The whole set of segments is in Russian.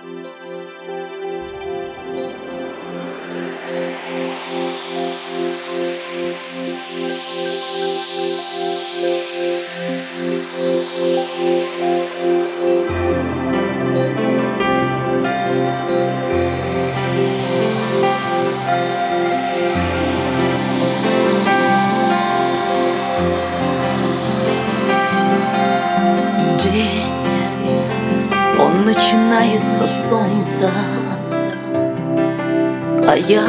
Он начинается с солнца, а я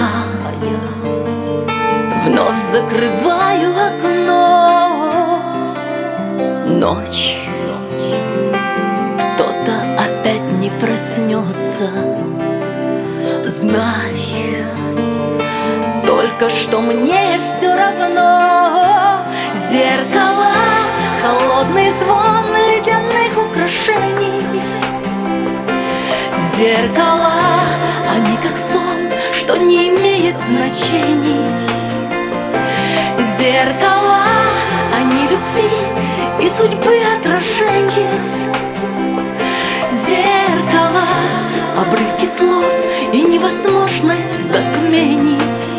вновь закрываю окно. Ночь, кто-то опять не проснется. Знай только, что мне все равно. Зеркала, холодный звон ледяных украшений. Зеркала, они как сон, что не имеет значений. Зеркала, они любви и судьбы отражения. Зеркала, обрывки слов и невозможность затмений.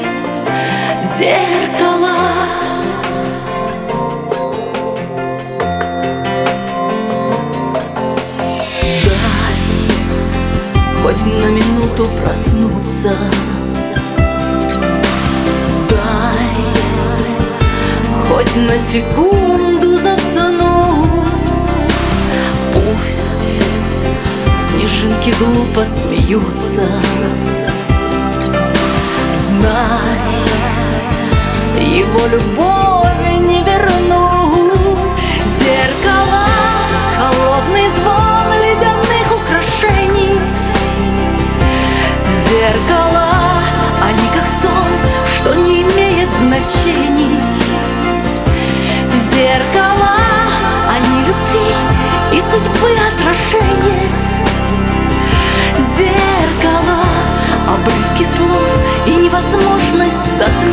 Зеркала. Хоть на минуту проснуться, дай хоть на секунду заснуть. Пусть снежинки глупо смеются. Знай, его любовь не вернуть. Зеркала, холодный звон ледяных украшений. Зеркала, они как сон, что не имеет значений. Зеркала, они любви и судьбы отражения. Зеркала, обрывки слов и невозможность затмить.